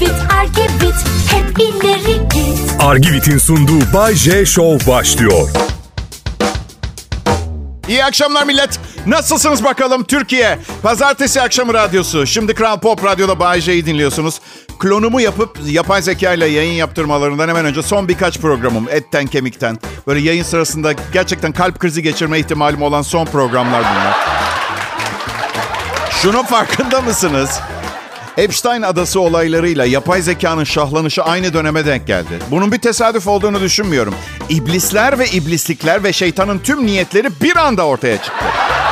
Argivit, Argivit, hep ileri git. Argivit'in sunduğu Bay J Show başlıyor. İyi akşamlar millet. Nasılsınız bakalım Türkiye? Pazartesi akşamı radyosu. Şimdi Kral Pop Radyo'da Bay J'yi dinliyorsunuz. Klonumu yapıp yapay zeka ile yayın yaptırmalarından hemen önce son birkaç programım. Etten kemikten. Böyle yayın sırasında gerçekten kalp krizi geçirme ihtimalim olan son programlar bunlar. Şunun farkında mısınız? Epstein adası olaylarıyla yapay zekanın şahlanışı aynı döneme denk geldi. Bunun bir tesadüf olduğunu düşünmüyorum. İblisler ve iblislikler ve şeytanın tüm niyetleri bir anda ortaya çıktı.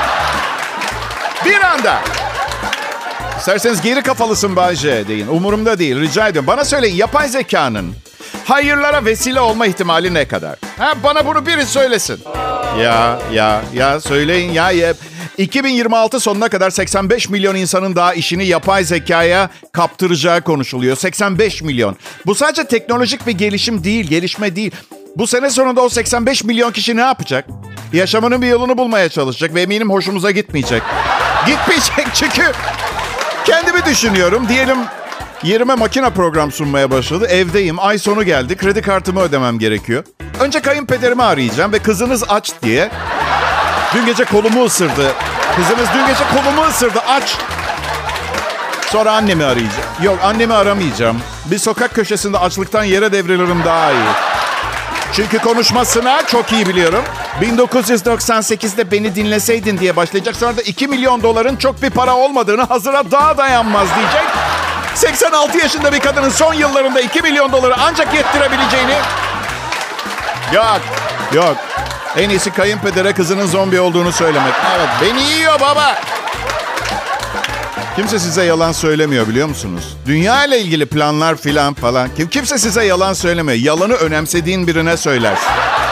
Bir anda. İsterseniz geri kafalısın Bay J deyin. Umurumda değil, rica ediyorum. Bana söyleyin, yapay zekanın hayırlara vesile olma ihtimali ne kadar? Bana bunu biri söylesin. Ya söyleyin ya. 2026 sonuna kadar 85 milyon insanın daha işini yapay zekaya kaptıracağı konuşuluyor. 85 milyon. Bu sadece teknolojik bir gelişim değil, gelişme değil. Bu sene sonunda o 85 milyon kişi ne yapacak? Yaşamının bir yolunu bulmaya çalışacak ve eminim hoşumuza gitmeyecek. Gitmeyecek çünkü kendimi düşünüyorum. Diyelim yerime makine program sunmaya başladı. Evdeyim, ay sonu geldi. Kredi kartımı ödemem gerekiyor. Önce kayınpederimi arayacağım ve kızınız aç diye. Dün gece kolumu ısırdı. Kızınız dün gece kolumu ısırdı. Aç. Sonra annemi arayacağım. Yok, annemi aramayacağım. Bir sokak köşesinde açlıktan yere devrilirim daha iyi. Çünkü konuşmasına çok iyi biliyorum. 1998'de beni dinleseydin diye başlayacak. Sonra da 2 milyon doların çok bir para olmadığını, hazıra daha dayanmaz diyecek. 86 yaşında bir kadının son yıllarında 2 milyon doları ancak yettirebileceğini... Yok. En iyisi kayınpedere kızının zombi olduğunu söylemek. Evet, beni yiyor baba. Kimse size yalan söylemiyor biliyor musunuz? Dünya ile ilgili planlar filan falan. Kimse size yalan söylemiyor. Yalanı önemsediğin birine söylersin.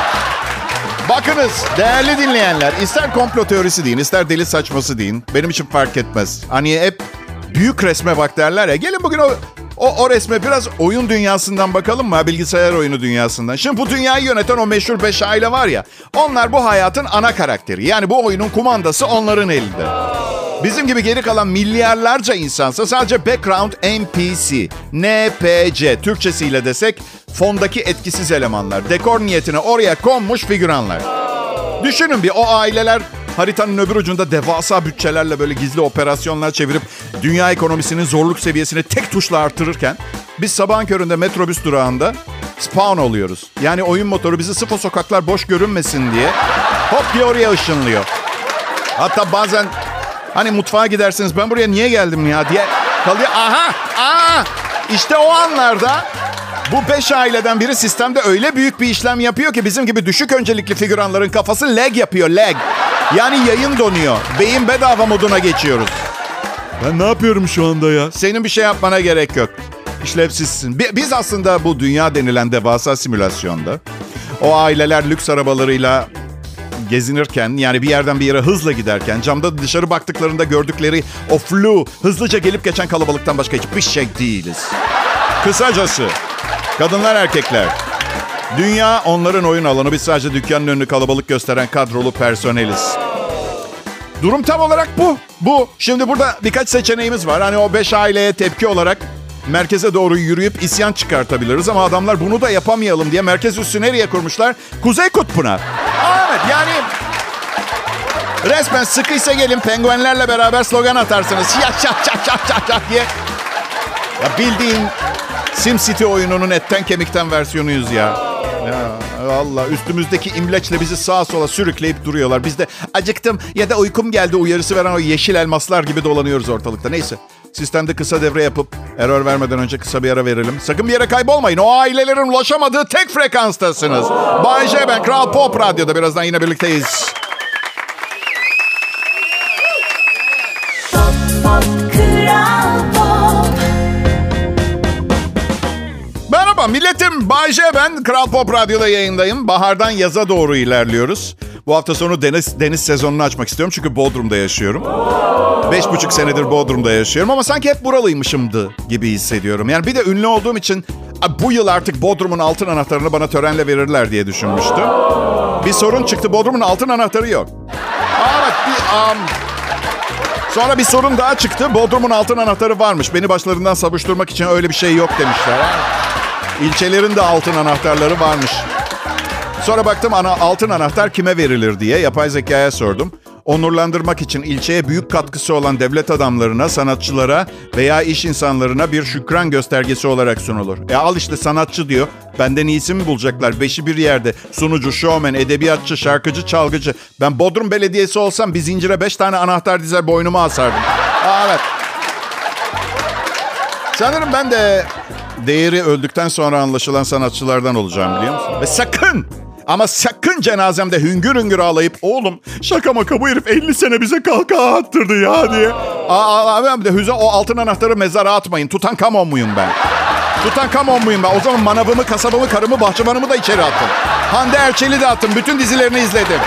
Bakınız değerli dinleyenler, ister komplo teorisi deyin, ister deli saçması deyin. Benim için fark etmez. Hani hep büyük resme bak derler ya. Gelin bugün o resme biraz oyun dünyasından bakalım mı? Bilgisayar oyunu dünyasından. Şimdi bu dünyayı yöneten o meşhur 5 aile var ya. Onlar bu hayatın ana karakteri. Yani bu oyunun kumandası onların elinde. Bizim gibi geri kalan milyarlarca insansa sadece background NPC, NPC, Türkçesiyle desek fondaki etkisiz elemanlar. Dekor niyetine oraya konmuş figüranlar. Düşünün bir, o aileler haritanın öbür ucunda devasa bütçelerle böyle gizli operasyonlar çevirip dünya ekonomisinin zorluk seviyesini tek tuşla artırırken biz sabahın köründe metrobüs durağında spawn oluyoruz. Yani oyun motoru bizi sırf o sokaklar boş görünmesin diye hop diye oraya ışınlıyor. Hatta bazen hani mutfağa gidersiniz, ben buraya niye geldim ya diye kalıyor. İşte o anlarda bu 5 aileden biri sistemde öyle büyük bir işlem yapıyor ki bizim gibi düşük öncelikli figüranların kafası lag yapıyor, lag. Yani yayın donuyor. Beyin bedava moduna geçiyoruz. Ben ne yapıyorum şu anda ya? Senin bir şey yapmana gerek yok. İşlevsizsin. Biz aslında bu dünya denilen devasa simülasyonda o aileler lüks arabalarıyla gezinirken, yani bir yerden bir yere hızla giderken, camda dışarı baktıklarında gördükleri o flu, hızlıca gelip geçen kalabalıktan başka hiçbir şey değiliz. Kısacası kadınlar, erkekler, dünya onların oyun alanı. Biz sadece dükkanın önünü kalabalık gösteren kadrolu personeliz. Durum tam olarak bu. Şimdi burada birkaç seçeneğimiz var. Hani o 5 aileye tepki olarak merkeze doğru yürüyüp isyan çıkartabiliriz. Ama adamlar bunu da yapamayalım diye merkez üssü nereye kurmuşlar? Kuzey Kutbu'na. Evet, yani resmen sıkıysa gelin penguenlerle beraber slogan atarsınız. Ya diye. Ya bildiğin SimCity oyununun etten kemikten versiyonuyuz ya. Vallahi üstümüzdeki imleçle bizi sağa sola sürükleyip duruyorlar. Biz de acıktım ya da uykum geldi uyarısı veren o yeşil elmaslar gibi dolanıyoruz ortalıkta. Neyse, sistemde kısa devre yapıp error vermeden önce kısa bir ara verelim. Sakın bir yere kaybolmayın. O ailelerin ulaşamadığı tek frekanstasınız. Bay J, ben Kral Pop Radyo'da. Birazdan yine birlikteyiz. Merhaba milletim, Bay J ben. Kral Pop Radyo'da yayındayım. Bahardan yaza doğru ilerliyoruz. Bu hafta sonu deniz sezonunu açmak istiyorum çünkü Bodrum'da yaşıyorum. 5,5 senedir Bodrum'da yaşıyorum ama sanki hep buralıymışımdı gibi hissediyorum. Yani bir de ünlü olduğum için bu yıl artık Bodrum'un altın anahtarını bana törenle verirler diye düşünmüştüm. Bir sorun çıktı, Bodrum'un altın anahtarı yok. Evet, Sonra bir sorun daha çıktı. Bodrum'un altın anahtarı varmış. Beni başlarından savuşturmak için öyle bir şey yok demişler. İlçelerin de altın anahtarları varmış. Sonra baktım altın anahtar kime verilir diye yapay zekaya sordum. Onurlandırmak için ilçeye büyük katkısı olan devlet adamlarına, sanatçılara veya iş insanlarına bir şükran göstergesi olarak sunulur. Al işte sanatçı diyor. Benden iyisi mi bulacaklar? Beşi bir yerde. Sunucu, şovmen, edebiyatçı, şarkıcı, çalgıcı. Ben Bodrum Belediyesi olsam bir zincire 5 tane anahtar dizer boynuma asardım. Evet. Sanırım ben de değeri öldükten sonra anlaşılan sanatçılardan olacağım, biliyor musun? Ve sakın! Ama sakın cenazemde hüngür hüngür ağlayıp oğlum şaka maka bu herif 50 sene bize kahkaha attırdı ya diye. O altın anahtarı mezara atmayın. Tutankamon muyum ben? Tutankamon muyum ben? O zaman manavımı, kasabamı, karımı, bahçıvanımı da içeri attım. Hande Erçel'i de attım. Bütün dizilerini izledim.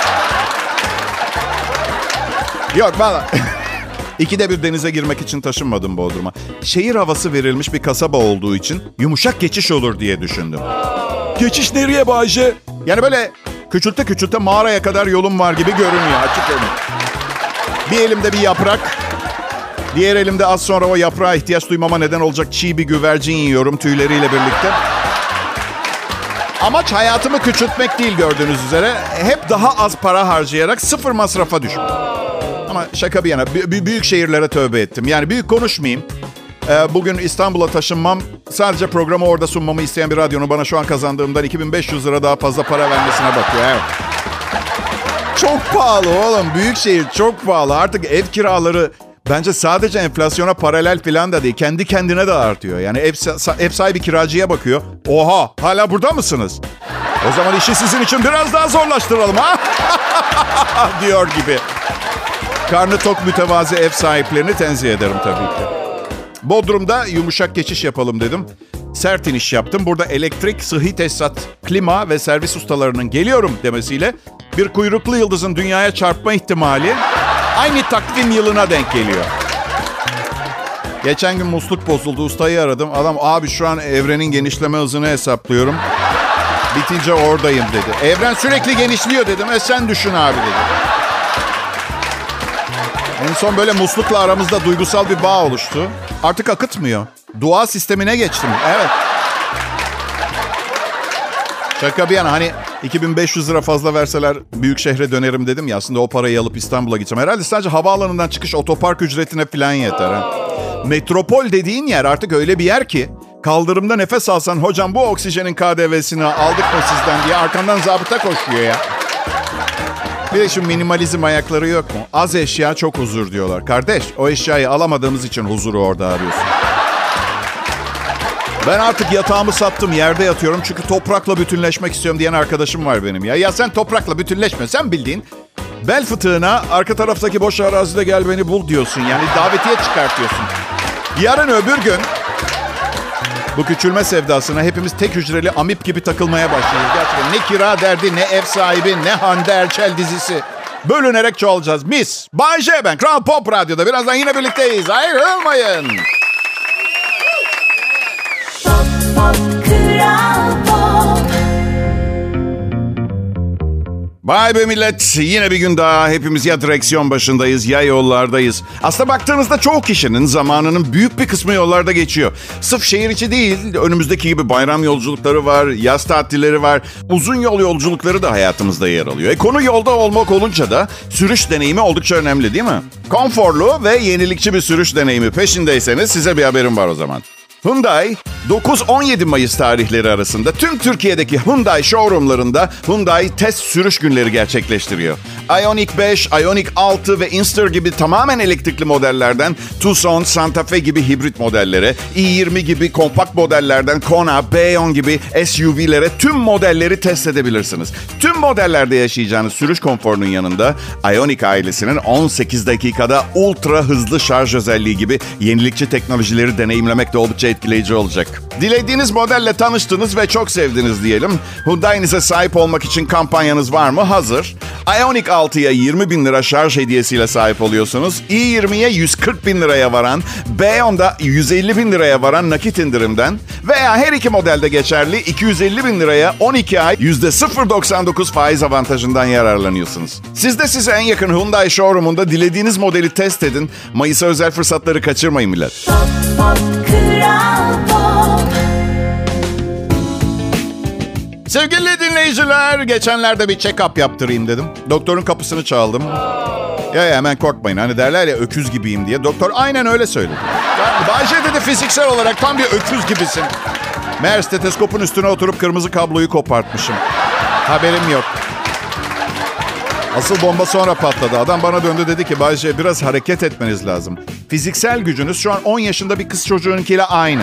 Yok valla. İkide bir denize girmek için taşınmadım Bodrum'a. Şehir havası verilmiş bir kasaba olduğu için yumuşak geçiş olur diye düşündüm. Geçiş nereye Bayce? Yani böyle küçülte küçülte mağaraya kadar yolum var gibi görünüyor, açık görünüyor. Bir elimde bir yaprak, diğer elimde az sonra o yaprağa ihtiyaç duymama neden olacak çiğ bir güvercin yiyorum tüyleriyle birlikte. Amaç hayatımı küçültmek değil gördüğünüz üzere. Hep daha az para harcayarak sıfır masrafa düşmek. Ama şaka bir yana büyük şehirlere tövbe ettim. Yani büyük konuşmayayım. Bugün İstanbul'a taşınmam sadece programı orada sunmamı isteyen bir radyonun bana şu an kazandığımdan 2500 lira daha fazla para vermesine bakıyor. Evet. Çok pahalı oğlum. Büyük şehir çok pahalı. Artık ev kiraları bence sadece enflasyona paralel falan da değil. Kendi kendine de artıyor. Yani ev sahibi kiracıya bakıyor. Oha, hala burada mısınız? O zaman işi sizin için biraz daha zorlaştıralım ha? diyor gibi. Karnı tok mütevazi ev sahiplerini tenzih ederim tabii ki. Bodrum'da yumuşak geçiş yapalım dedim. Sert iniş yaptım. Burada elektrik, sıhhi tesisat, klima ve servis ustalarının geliyorum demesiyle bir kuyruklu yıldızın dünyaya çarpma ihtimali aynı takvim yılına denk geliyor. Geçen gün musluk bozuldu. Ustayı aradım. Adam abi şu an evrenin genişleme hızını hesaplıyorum. Bitince oradayım dedi. Evren sürekli genişliyor dedim. Sen düşün abi dedi. En son böyle muslukla aramızda duygusal bir bağ oluştu. Artık akıtmıyor. Dua sistemine geçtim. Evet. Şaka bir yana hani 2500 lira fazla verseler büyük şehre dönerim dedim ya. Aslında o parayı alıp İstanbul'a gideceğim. Herhalde sadece havaalanından çıkış otopark ücretine falan yeter. Ha? Metropol dediğin yer artık öyle bir yer ki kaldırımda nefes alsan hocam bu oksijenin KDV'sini aldık mı sizden diye arkandan zabıta koşuyor ya. Bir de şu minimalizm ayakları yok mu? Az eşya çok huzur diyorlar. Kardeş o eşyayı alamadığımız için huzuru orada arıyorsun. Ben artık yatağımı sattım, yerde yatıyorum çünkü toprakla bütünleşmek istiyorum diyen arkadaşım var benim ya. Ya sen toprakla bütünleşme, sen bildiğin bel fıtığına arka taraftaki boş arazide gel beni bul diyorsun. Yani davetiye çıkartıyorsun. Yarın öbür gün bu küçülme sevdasına hepimiz tek hücreli amip gibi takılmaya başlayacağız. Gerçekten ne kira derdi, ne ev sahibi, ne Hande Erçel dizisi. Bölünerek çoğalacağız. Mis. Bay J ben. Kral Pop Radyo'da. Birazdan yine birlikteyiz. Ayrılmayın. Vay be millet, yine bir gün daha hepimiz ya direksiyon başındayız ya yollardayız. Aslında baktığınızda çoğu kişinin zamanının büyük bir kısmı yollarda geçiyor. Sırf şehir içi değil, önümüzdeki gibi bayram yolculukları var, yaz tatilleri var. Uzun yol yolculukları da hayatımızda yer alıyor. Konu yolda olmak olunca da sürüş deneyimi oldukça önemli değil mi? Konforlu ve yenilikçi bir sürüş deneyimi peşindeyseniz size bir haberim var o zaman. Hyundai, 9-17 Mayıs tarihleri arasında tüm Türkiye'deki Hyundai showroomlarında Hyundai test sürüş günleri gerçekleştiriyor. Ioniq 5, Ioniq 6 ve Inster gibi tamamen elektrikli modellerden Tucson, Santa Fe gibi hibrit modellere, i20 gibi kompakt modellerden Kona, Bayon gibi SUV'lere tüm modelleri test edebilirsiniz. Tüm modellerde yaşayacağınız sürüş konforunun yanında Ioniq ailesinin 18 dakikada ultra hızlı şarj özelliği gibi yenilikçi teknolojileri deneyimlemek de oldukça etkileyici olacak. Dilediğiniz modelle tanıştınız ve çok sevdiniz diyelim. Hyundai'nize sahip olmak için kampanyanız var mı? Hazır. Ioniq 6'ya 20 bin lira şarj hediyesiyle sahip oluyorsunuz. i20'ye 140 bin liraya varan, Beyond'a 150 bin liraya varan nakit indirimden veya her iki modelde geçerli 250 bin liraya 12 ay %0.99 faiz avantajından yararlanıyorsunuz. Siz de size en yakın Hyundai showroom'unda dilediğiniz modeli test edin. Mayıs'a özel fırsatları kaçırmayın millet. Pop, pop, Kral Pop. Sevgili dinleyiciler, geçenlerde bir check-up yaptırayım dedim. Doktorun kapısını çaldım. Ya hemen korkmayın. Hani derler ya öküz gibiyim diye. Doktor aynen öyle söyledi. Bayce dedi fiziksel olarak tam bir öküz gibisin. Meğer steteskopun üstüne oturup kırmızı kabloyu kopartmışım. Haberim yok. Asıl bomba sonra patladı. Adam bana döndü dedi ki Bayce biraz hareket etmeniz lazım. Fiziksel gücünüz şu an 10 yaşında bir kız çocuğununkiyle aynı.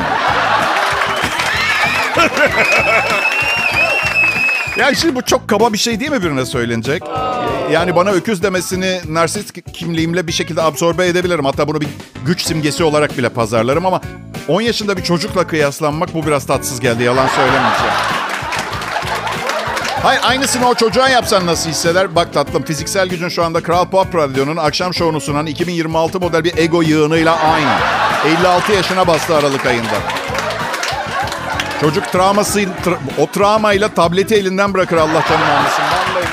Yani şimdi bu çok kaba bir şey değil mi birine söylenecek? Yani bana öküz demesini narsist kimliğimle bir şekilde absorbe edebilirim. Hatta bunu bir güç simgesi olarak bile pazarlarım ama 10 yaşında bir çocukla kıyaslanmak bu biraz tatsız geldi. Yalan söylemeyeceğim. Hayır, aynısını o çocuğa yapsan nasıl hisseder? Bak tatlım, fiziksel gücün şu anda Kral Pop Radyo'nun akşam şovunu sunan 2026 model bir ego yığınıyla aynı. 56 yaşına bastı Aralık ayında. Çocuk o travmayla tableti elinden bırakır Allah canını almasın. Vallahi.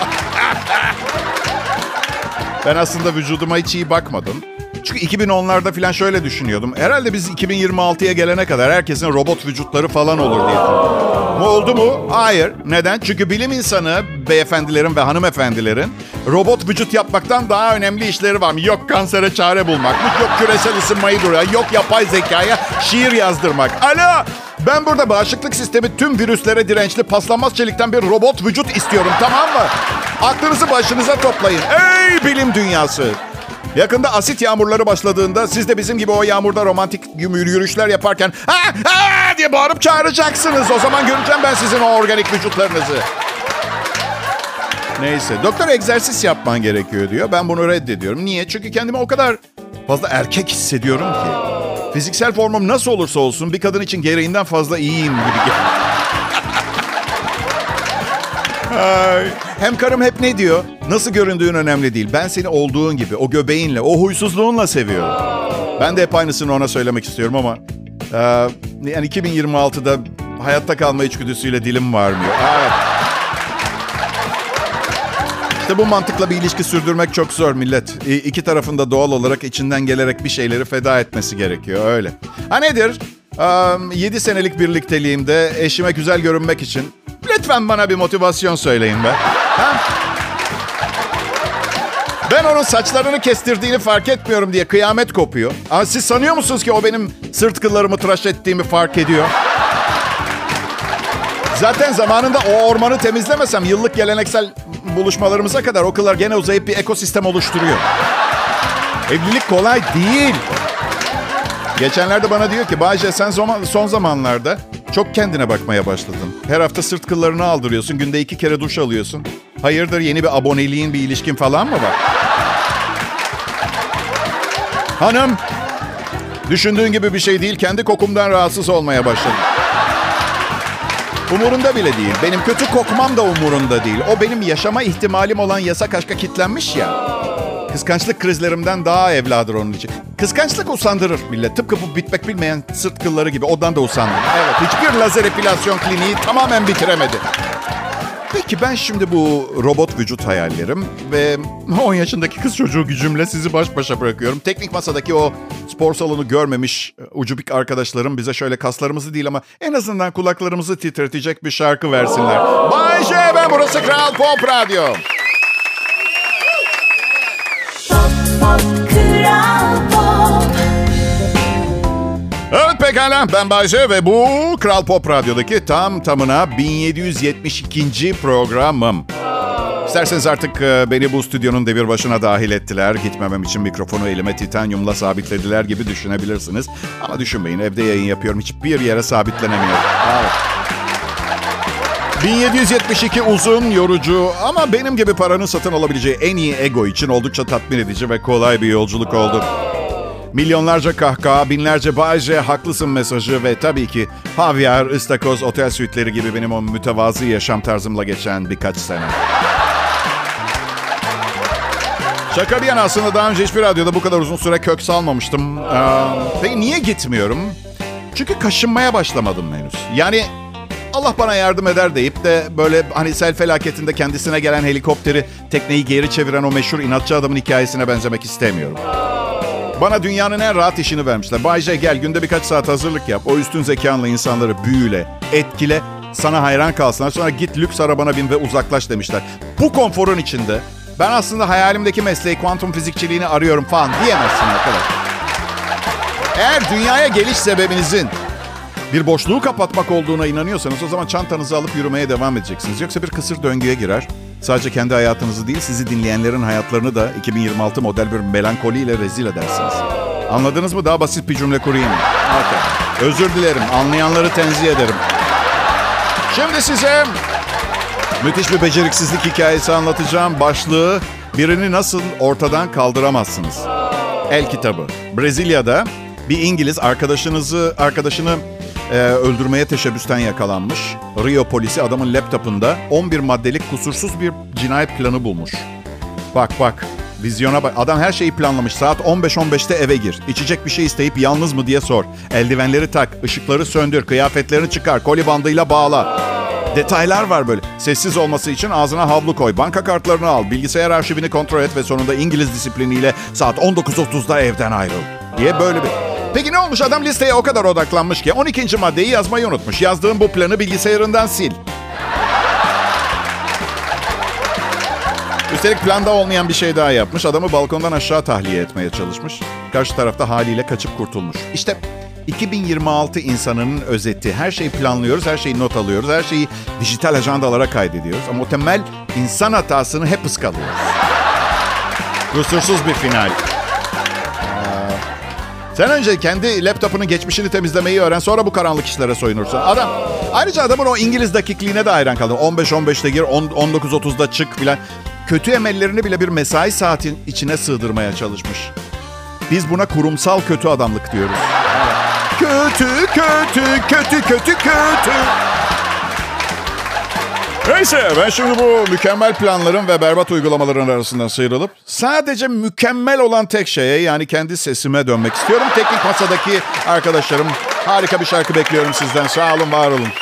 Ben aslında vücuduma hiç iyi bakmadım. Çünkü 2010'larda falan şöyle düşünüyordum. Herhalde biz 2026'ya gelene kadar herkesin robot vücutları falan olur diye. Mu oldu mu? Hayır. Neden? Çünkü bilim insanı beyefendilerin ve hanımefendilerin robot vücut yapmaktan daha önemli işleri var mı? Yok kansere çare bulmakmış, yok küresel ısınmayı duruyor, yok yapay zekaya şiir yazdırmak. Alo! Ben burada bağışıklık sistemi tüm virüslere dirençli paslanmaz çelikten bir robot vücut istiyorum, tamam mı? Aklınızı başınıza toplayın. Ey bilim dünyası! Yakında asit yağmurları başladığında siz de bizim gibi o yağmurda romantik yürüyüşler yaparken ha ha diye bağırıp çağıracaksınız. O zaman göreceğim ben sizin o organik vücutlarınızı. Neyse, doktor egzersiz yapman gerekiyor diyor. Ben bunu reddediyorum. Niye? Çünkü kendimi o kadar fazla erkek hissediyorum ki. Fiziksel formum nasıl olursa olsun bir kadın için gereğinden fazla iyiyim gibi geliyor. Hem karım hep ne diyor? Nasıl göründüğün önemli değil. Ben seni olduğun gibi, o göbeğinle, o huysuzluğunla seviyorum. Ben de hep aynısını ona söylemek istiyorum ama... yani 2026'da hayatta kalma içgüdüsüyle dilim varmıyor. Evet. İşte bu mantıkla bir ilişki sürdürmek çok zor millet. İki tarafında doğal olarak içinden gelerek bir şeyleri feda etmesi gerekiyor, öyle. Ha nedir? 7 senelik birlikteliğimde eşime güzel görünmek için lütfen bana bir motivasyon söyleyin be. Ha? Ben onun saçlarını kestirdiğini fark etmiyorum diye kıyamet kopuyor. Ama siz sanıyor musunuz ki o benim sırt kıllarımı tıraş ettiğimi fark ediyor? Zaten zamanında o ormanı temizlemesem yıllık geleneksel buluşmalarımıza kadar o kıllar gene uzayıp bir ekosistem oluşturuyor. Evlilik kolay değil. Geçenlerde bana diyor ki Bayce sen son zamanlarda çok kendine bakmaya başladın. Her hafta sırt kıllarını aldırıyorsun. Günde 2 kere duş alıyorsun. Hayırdır, yeni bir aboneliğin, bir ilişkin falan mı var? Hanım, düşündüğün gibi bir şey değil. Kendi kokumdan rahatsız olmaya başladım. Umurunda bile değil. Benim kötü kokmam da umurunda değil. O benim yaşama ihtimalim olan yasak aşka kitlenmiş ya. Kıskançlık krizlerimden daha evladır onun için. Kıskançlık usandırır millet. Tıpkı bu bitmek bilmeyen sırt kılları gibi. Ondan da usandım. Evet, hiçbir lazer epilasyon kliniği tamamen bitiremedi. Peki ben şimdi bu robot vücut hayallerim ve 10 yaşındaki kız çocuğu gücümle sizi baş başa bırakıyorum. Teknik masadaki o spor salonu görmemiş ucubik arkadaşlarım bize şöyle kaslarımızı değil ama en azından kulaklarımızı titretecek bir şarkı versinler. Bay J, ben burası Kral Pop Radyo. Evet pekala, ben Bayce ve bu Kral Pop Radyo'daki tam tamına 1772. programım. İsterseniz artık beni bu stüdyonun devir başına dahil ettiler. Gitmemem için mikrofonu elime titanyumla sabitlediler gibi düşünebilirsiniz. Ama düşünmeyin, evde yayın yapıyorum, hiçbir yere sabitlenemiyorum. Evet. 1772 uzun, yorucu ama benim gibi paranın satın alabileceği en iyi ego için oldukça tatmin edici ve kolay bir yolculuk oldu. Milyonlarca kahkaha, binlerce Bay J haklısın mesajı ve tabii ki havyar, ıstakoz, otel suitleri gibi benim o mütevazı yaşam tarzımla geçen birkaç sene. Şaka bir yana, aslında daha önce hiçbir radyoda bu kadar uzun süre kök salmamıştım. Peki niye gitmiyorum? Çünkü kaşınmaya başlamadım henüz. Yani Allah bana yardım eder deyip de böyle hani sel felaketinde kendisine gelen helikopteri, tekneyi geri çeviren o meşhur inatçı adamın hikayesine benzemek istemiyorum. Bana dünyanın en rahat işini vermişler. Bay J, gel günde birkaç saat hazırlık yap. O üstün zekanla insanları büyüle, etkile, sana hayran kalsınlar. Sonra git lüks arabana bin ve uzaklaş demişler. Bu konforun içinde ben aslında hayalimdeki mesleği, kuantum fizikçiliğini arıyorum falan diyemezsin arkadaş. Eğer dünyaya geliş sebebinizin bir boşluğu kapatmak olduğuna inanıyorsanız o zaman çantanızı alıp yürümeye devam edeceksiniz. Yoksa bir kısır döngüye girer. Sadece kendi hayatınızı değil, sizi dinleyenlerin hayatlarını da 2026 model bir melankoliyle rezil edersiniz. Anladınız mı? Daha basit bir cümle kurayım. Okay. Özür dilerim. Anlayanları tenzih ederim. Şimdi size müthiş bir beceriksizlik hikayesi anlatacağım. Başlığı: birini nasıl ortadan kaldıramazsınız. El kitabı. Brezilya'da bir İngiliz arkadaşını öldürmeye teşebbüsten yakalanmış. Rio polisi adamın laptopunda 11 maddelik kusursuz bir cinayet planı bulmuş. Bak, vizyona bak. Adam her şeyi planlamış. Saat 15.15'te eve gir. İçecek bir şey isteyip yalnız mı diye sor. Eldivenleri tak, ışıkları söndür, kıyafetlerini çıkar, koli bandıyla bağla. Detaylar var böyle. Sessiz olması için ağzına havlu koy, banka kartlarını al, bilgisayar arşivini kontrol et ve sonunda İngiliz disipliniyle saat 19.30'da evden ayrıl diye böyle bir... Peki ne olmuş? Adam listeye o kadar odaklanmış ki 12. maddeyi yazmayı unutmuş. Yazdığım bu planı bilgisayarından sil. Üstelik planda olmayan bir şey daha yapmış. Adamı balkondan aşağı tahliye etmeye çalışmış. Karşı tarafta haliyle kaçıp kurtulmuş. İşte 2026 insanının özeti. Her şeyi planlıyoruz, her şeyi not alıyoruz, her şeyi dijital ajandalara kaydediyoruz. Ama o temel insan hatasını hep ıskalıyoruz. Kusursuz bir final. Sen önce kendi laptopunun geçmişini temizlemeyi öğren, sonra bu karanlık işlere soyunursun. Ayrıca adamın o İngiliz dakikliğine de hayran kaldım. 15.15'te gir, 19.30'da çık filan. Kötü emellerini bile bir mesai saatin içine sığdırmaya çalışmış. Biz buna kurumsal kötü adamlık diyoruz. Kötü. Neyse, ben şimdi bu mükemmel planların ve berbat uygulamaların arasından sıyrılıp sadece mükemmel olan tek şeye, yani kendi sesime dönmek istiyorum. Teknik masadaki arkadaşlarım, harika bir şarkı bekliyorum sizden. Sağ olun, var olun.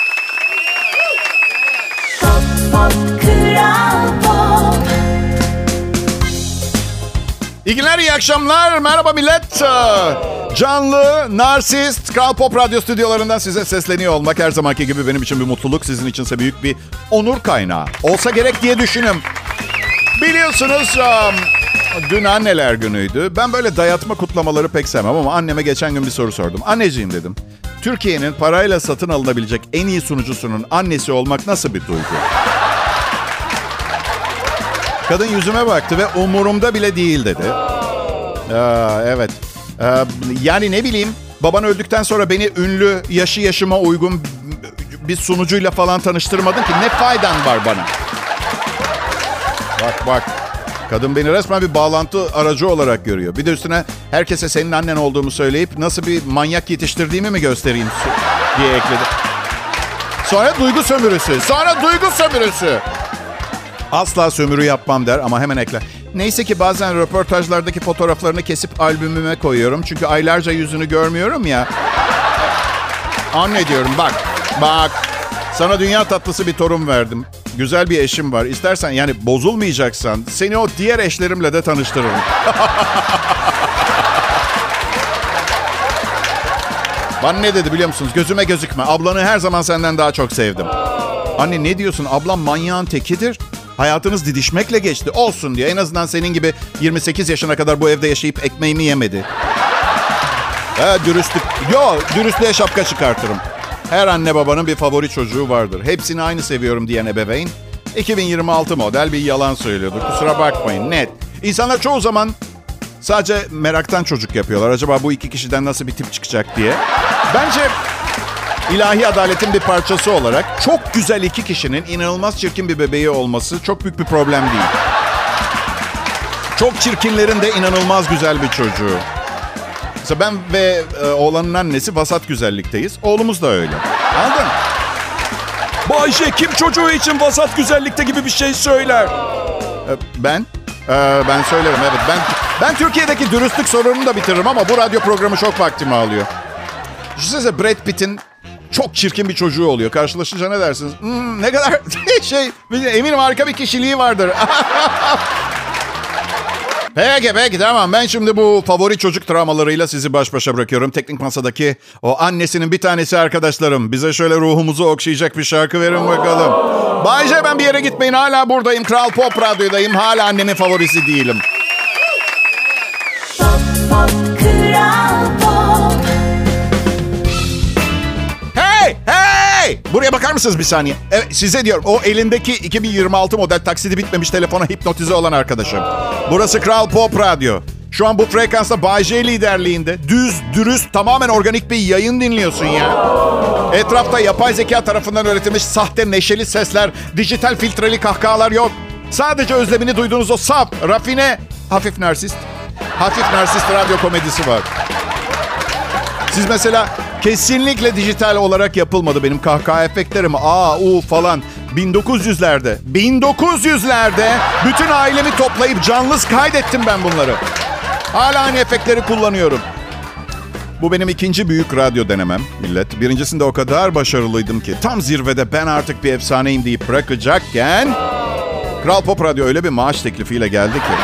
İyi günler, iyi akşamlar. Merhaba millet. Canlı, narsist, Kral Pop Radyo stüdyolarından size sesleniyor olmak her zamanki gibi benim için bir mutluluk. Sizin içinse büyük bir onur kaynağı. Olsa gerek diye düşünün. Biliyorsunuz dün anneler günüydü. Ben böyle dayatma kutlamaları pek sevmem ama anneme geçen gün bir soru sordum. Anneciğim dedim, Türkiye'nin parayla satın alınabilecek en iyi sunucusunun annesi olmak nasıl bir duygu? Kadın yüzüme baktı ve umurumda bile değil dedi. Evet. Yani ne bileyim, baban öldükten sonra beni ünlü, yaşıma uygun bir sunucuyla falan tanıştırmadın ki ne faydan var bana? Bak. Kadın beni resmen bir bağlantı aracı olarak görüyor. Bir de üstüne herkese senin annen olduğumu söyleyip nasıl bir manyak yetiştirdiğimi mi göstereyim diye ekledi. Sonra duygu sömürüsü. Asla sömürü yapmam der ama hemen ekler. Neyse ki bazen röportajlardaki fotoğraflarını kesip albümüme koyuyorum. Çünkü aylarca yüzünü görmüyorum ya. Anne diyorum, bak. Sana dünya tatlısı bir torun verdim. Güzel bir eşim var. İstersen, yani bozulmayacaksan, seni o diğer eşlerimle de tanıştırırım. Bana ne dedi biliyor musunuz? Gözüme gözükme. Ablanı her zaman senden daha çok sevdim. Anne ne diyorsun? Ablam manyağın tekidir. Hayatınız didişmekle geçti. Olsun diye. En azından senin gibi 28 yaşına kadar bu evde yaşayıp ekmeğimi yemedi. Dürüstlüğe şapka çıkartırım. Her anne babanın bir favori çocuğu vardır. Hepsini aynı seviyorum diyen ebeveyn 2026 model bir yalan söylüyordu. Kusura bakmayın, net. İnsanlar çoğu zaman sadece meraktan çocuk yapıyorlar. Acaba bu iki kişiden nasıl bir tip çıkacak diye. Bence ilahi adaletin bir parçası olarak çok güzel iki kişinin inanılmaz çirkin bir bebeği olması çok büyük bir problem değil. Çok çirkinlerin de inanılmaz güzel bir çocuğu. Mesela ben ve oğlanın annesi vasat güzellikteyiz. Oğlumuz da öyle. Anladın mı? Bayşe kim çocuğu için vasat güzellikte gibi bir şey söyler? Ben söylerim, evet. Ben Türkiye'deki dürüstlük sorununu da bitiririm ama bu radyo programı çok vaktimi alıyor. Düşünsenize Brad Pitt'in çok çirkin bir çocuğu oluyor. Karşılaşınca ne dersiniz? Ne kadar eminim harika bir kişiliği vardır. Peki tamam. Ben şimdi bu favori çocuk travmalarıyla sizi baş başa bırakıyorum. Teknik Masa'daki o annesinin bir tanesi arkadaşlarım. Bize şöyle ruhumuzu okşayacak bir şarkı verin bakalım. Bay J, ben bir yere gitmeyin. Hala buradayım. Kral Pop Radyo'dayım. Hala annemin favorisi değilim. Kral Pop. Hey! Buraya bakar mısınız bir saniye? Evet, size diyorum. O elindeki 2026 model taksidi bitmemiş telefona hipnotize olan arkadaşım. Burası Kral Pop Radyo. Şu an bu frekansta Bay J liderliğinde düz, dürüst, tamamen organik bir yayın dinliyorsun ya. Etrafta yapay zeka tarafından üretilmiş sahte neşeli sesler, dijital filtreli kahkahalar yok. Sadece özlemini duyduğunuz o saf, rafine, hafif narsist radyo komedisi var. Siz mesela kesinlikle dijital olarak yapılmadı benim kahkaha efektlerim. Falan. 1900'lerde bütün ailemi toplayıp canlı kaydettim ben bunları. Hala aynı efektleri kullanıyorum. Bu benim ikinci büyük radyo denemem millet. Birincisinde o kadar başarılıydım ki tam zirvede ben artık bir efsaneyim deyip bırakacakken Kral Pop Radyo öyle bir maaş teklifiyle geldi ki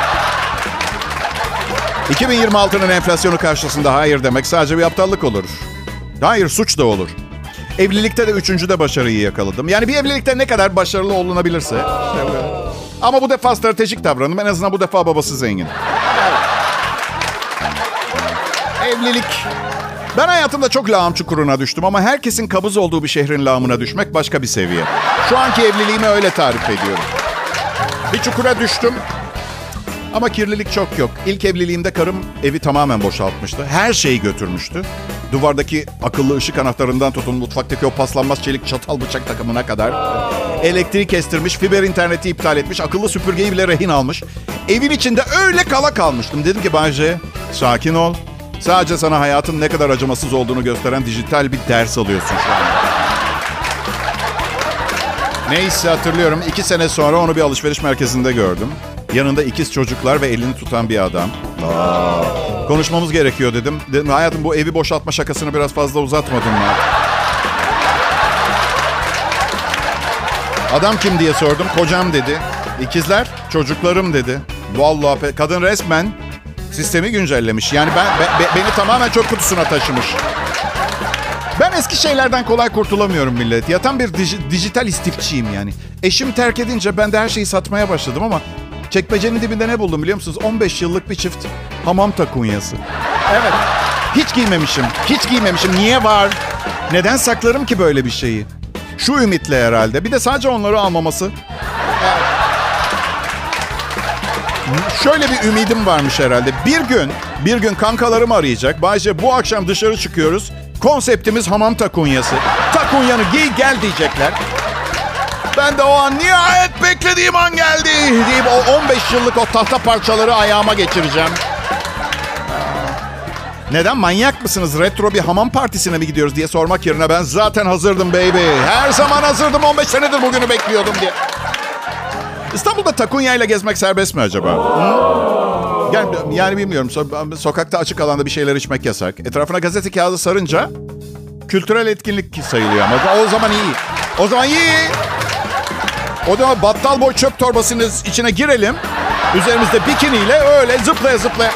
2026'nın enflasyonu karşısında hayır demek sadece bir aptallık olur. Hayır, suç da olur. Evlilikte de üçüncüde başarıyı yakaladım. Yani bir evlilikte ne kadar başarılı olunabilirse. Ama bu defa stratejik davrandım. En azından bu defa babası zengin. Evet. Evlilik. Ben hayatımda çok lağım çukuruna düştüm ama herkesin kabız olduğu bir şehrin lağımına düşmek başka bir seviye. Şu anki evliliğimi öyle tarif ediyorum. Bir çukura düştüm. Ama kirlilik çok yok. İlk evliliğimde karım evi tamamen boşaltmıştı. Her şeyi götürmüştü. Duvardaki akıllı ışık anahtarından tutun mutfaktaki o paslanmaz çelik çatal bıçak takımına kadar. Elektriği kestirmiş, fiber interneti iptal etmiş, akıllı süpürgeyi bile rehin almış. Evin içinde öyle kala kalmıştım. Dedim ki Bay J, sakin ol. Sadece sana hayatın ne kadar acımasız olduğunu gösteren dijital bir ders alıyorsun şu anda. Neyse hatırlıyorum. 2 sene sonra onu bir alışveriş merkezinde gördüm. Yanında ikiz çocuklar ve elini tutan bir adam. Konuşmamız gerekiyor dedim. Dedim hayatım bu evi boşaltma şakasını biraz fazla uzatmadın mı? Adam kim diye sordum. Kocam dedi. İkizler çocuklarım dedi. Vallahi kadın resmen sistemi güncellemiş. Yani beni tamamen çöp kutusuna taşımış. Ben eski şeylerden kolay kurtulamıyorum millet. Ya tam bir dijital istifçiyim yani. Eşim terk edince ben de her şeyi satmaya başladım ama çekmecenin dibinde ne buldum biliyor musunuz? 15 yıllık bir çift hamam takunyası. Evet. Hiç giymemişim. Niye var? Neden saklarım ki böyle bir şeyi? Şu ümitle herhalde. Bir de sadece onları almaması. Evet. Şöyle bir ümidim varmış herhalde. Bir gün kankalarım arayacak. Bayce bu akşam dışarı çıkıyoruz. Konseptimiz hamam takunyası. Takunyanı giy gel diyecekler. Ben de o an nihayet beklediğim an geldi deyip o 15 yıllık o tahta parçaları ayağıma geçireceğim. Neden manyak mısınız? Retro bir hamam partisine mi gidiyoruz diye sormak yerine ben zaten hazırdım baby. Her zaman hazırdım 15 senedir bugünü bekliyordum diye. İstanbul'da takunya ile gezmek serbest mi acaba? Yani bilmiyorum. Sokakta açık alanda bir şeyler içmek yasak. Etrafına gazete kağıdı sarınca kültürel etkinlik sayılıyor ama o zaman iyi. O zaman battal boy çöp torbasının içine girelim. Üzerimizde bikiniyle öyle zıplaya zıplaya.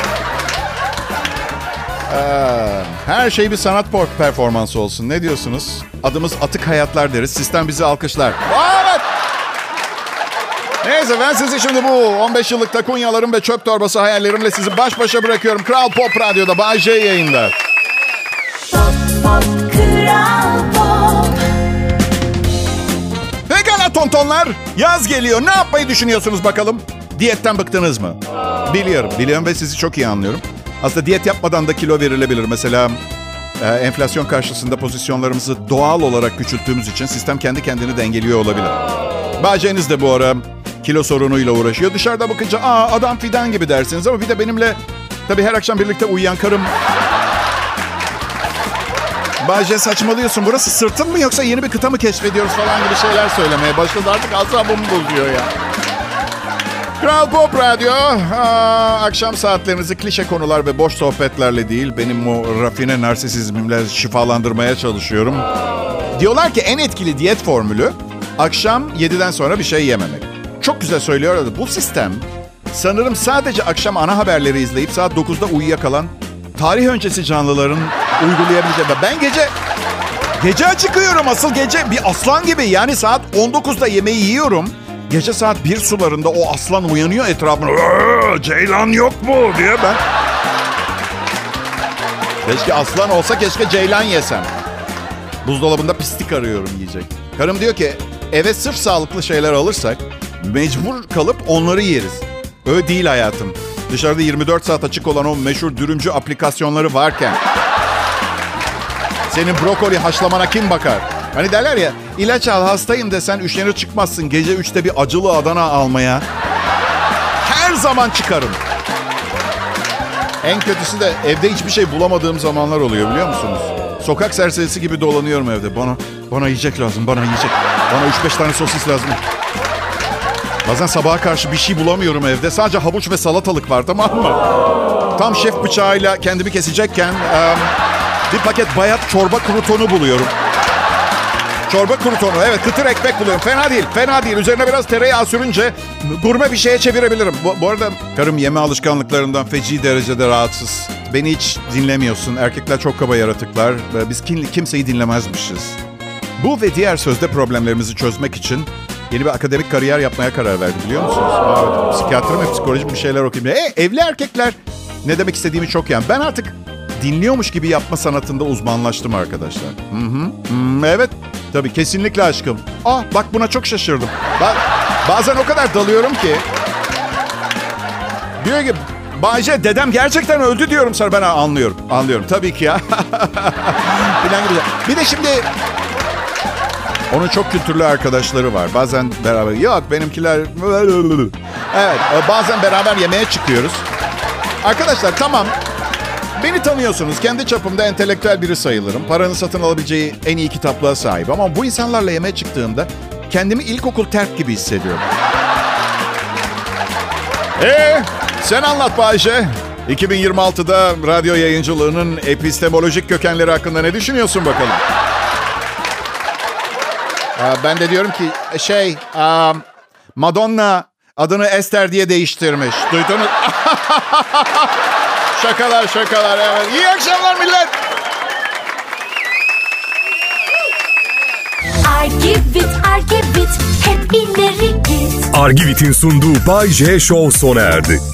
Her şey bir sanat performansı olsun. Ne diyorsunuz? Adımız Atık Hayatlar deriz. Sistem bizi alkışlar. Evet. Neyse ben sizi şimdi bu 15 yıllık takunyalarım ve çöp torbası hayallerimle sizi baş başa bırakıyorum. Kral Pop Radyo'da Bay J yayında. Kral Pop. Pekala tontonlar. Yaz geliyor. Ne yapmayı düşünüyorsunuz bakalım? Diyetten bıktınız mı? Biliyorum ve sizi çok iyi anlıyorum. Aslında diyet yapmadan da kilo verilebilir. Mesela enflasyon karşısında pozisyonlarımızı doğal olarak küçülttüğümüz için sistem kendi kendini dengeliyor olabilir. Bahçeniz de bu ara kilo sorunuyla uğraşıyor. Dışarıda bakınca adam fidan gibi dersiniz ama bir de benimle Tabii her akşam birlikte uyuyan karım... Bay J saçmalıyorsun. Burası sırtın mı yoksa yeni bir kıta mı keşfediyoruz falan gibi şeyler söylemeye başladı. Artık asabımı bozuyor ya. Kral Pop Radyo. Akşam saatlerinizi klişe konular ve boş sohbetlerle değil, benim o rafine narsisizmimle şifalandırmaya çalışıyorum. Diyorlar ki en etkili diyet formülü akşam 7'den sonra bir şey yememek. Çok güzel söylüyorlar. Bu sistem sanırım sadece akşam ana haberleri izleyip saat 9'da uyuyakalan tarih öncesi canlıların uygulayabileceği. Ben gece çıkıyorum, asıl gece bir aslan gibi. Yani saat 19'da yemeği yiyorum. Gece saat 1 sularında o aslan uyanıyor etrafına. Ceylan yok mu diye ben. Keşke aslan olsa, keşke ceylan yesem. Buzdolabında pislik arıyorum yiyecek. Karım diyor ki eve sırf sağlıklı şeyler alırsak mecbur kalıp onları yeriz. Öyle değil hayatım. Dışarıda 24 saat açık olan o meşhur dürümcü aplikasyonları varken senin brokoli haşlamana kim bakar? Hani derler ya, ilaç al hastayım desen üşenir çıkmazsın gece 3'te bir acılı Adana almaya. Her zaman çıkarım. En kötüsü de evde hiçbir şey bulamadığım zamanlar oluyor, biliyor musunuz? Sokak serserisi gibi dolanıyorum evde. Bana yiyecek lazım, bana yiyecek. Bana 3-5 tane sosis lazım. Bazen sabaha karşı bir şey bulamıyorum evde. Sadece havuç ve salatalık var, tamam mı? Tam şef bıçağıyla kendimi kesecekken bir paket bayat çorba krutonu buluyorum. Çorba krutonu, evet, kıtır ekmek buluyorum. Fena değil. Üzerine biraz tereyağı sürünce gurme bir şeye çevirebilirim. Bu arada karım yeme alışkanlıklarından feci derecede rahatsız. Beni hiç dinlemiyorsun. Erkekler çok kaba yaratıklar. Biz kimseyi dinlemezmişiz. Bu ve diğer sözde problemlerimizi çözmek için yeni bir akademik kariyer yapmaya karar verdim, biliyor musunuz? Evet, psikiyatri ve psikolojik bir şeyler okuyayım. Evli erkekler ne demek istediğimi çok iyi. Ben artık dinliyormuş gibi yapma sanatında uzmanlaştım arkadaşlar. Evet, tabii kesinlikle aşkım. Bak buna çok şaşırdım. Bazen o kadar dalıyorum ki. Diyor ki Bay J, dedem gerçekten öldü diyorum sana. Ben anlıyorum. Tabii ki ya. Bir de şimdi onun çok kültürlü arkadaşları var. Bazen beraber, yok benimkiler... Evet, bazen beraber yemeğe çıkıyoruz. Arkadaşlar tamam, beni tanıyorsunuz. Kendi çapımda entelektüel biri sayılırım. Paranın satın alabileceği en iyi kitaplığa sahip. Ama bu insanlarla yemeğe çıktığımda kendimi ilkokul terk gibi hissediyorum. Sen anlat Bayşe. 2026'da radyo yayıncılığının epistemolojik kökenleri hakkında ne düşünüyorsun bakalım? Ben de diyorum ki Madonna adını Esther diye değiştirmiş. Duydunuz? Şakalar. Evet. İyi akşamlar millet. Argivit hep ileri git. Argivit'in sunduğu Bay J Show sona erdi.